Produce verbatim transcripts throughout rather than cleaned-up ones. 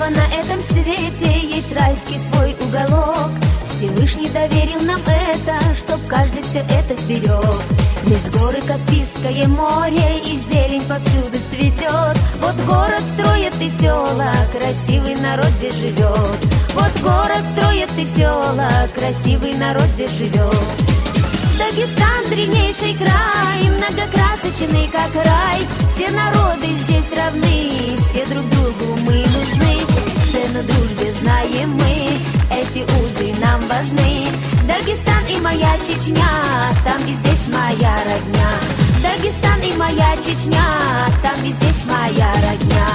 каждого на этом свете есть райский свой уголок. Всевышний доверил нам это, чтоб каждый все это сберег. Здесь горы, Каспийское море, и зелень повсюду цветет. Вот город строят и села, красивый народ здесь живет. Вот город строят и села, красивый народ здесь живет. Дагестан — древнейший край, многокрасочный, как рай. Все народы здесь равны, все друг другу мы нужны. Цену дружбе знаем мы, эти узы нам важны. Дагестан и моя Чечня, там и здесь моя родня. Дагестан и моя Чечня, там и здесь моя родня.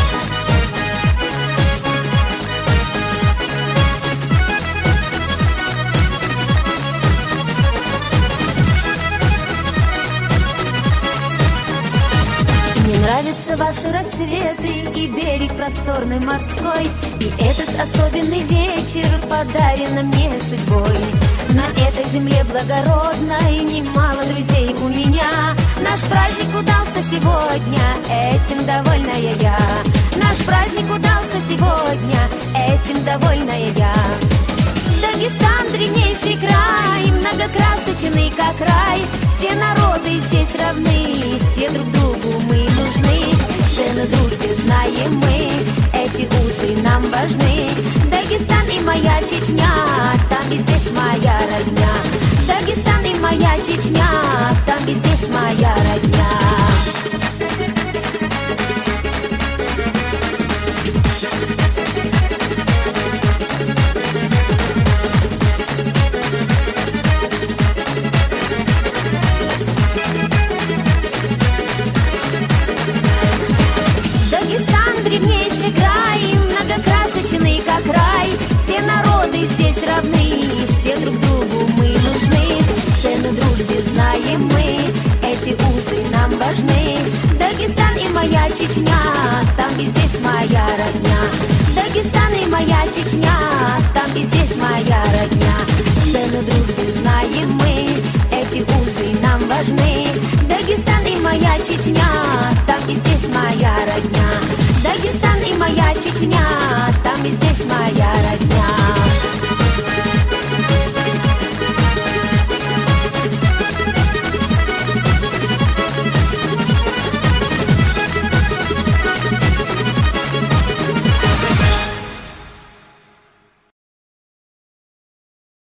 Мне нравятся ваши рассветы и берег просторный морской, и этот особенный вечер, подаренный мне судьбой. На этой земле благородной немало друзей у меня. Наш праздник удался сегодня, этим довольная я. Наш праздник удался сегодня, этим довольная я. Дагестан — древнейший край, многокрасочный, как рай. Все народы здесь равны, все друг другу мы нужны. Цену дружбе знаем мы, эти узы нам важны. Дагестан и моя Чечня, там и здесь моя родня. Дагестан и моя Чечня, там и здесь моя родня. Древнейший край, многокрасочный, как рай. Все народы здесь равны, все друг другу мы нужны. Цену дружбе знаем мы, эти узы нам важны. Дагестан и моя Чечня, там и здесь моя родня. Дагестан и моя Чечня, там и здесь моя родня. Цену дружбе знаем мы, эти узы нам важны. Дагестан и моя Чечня,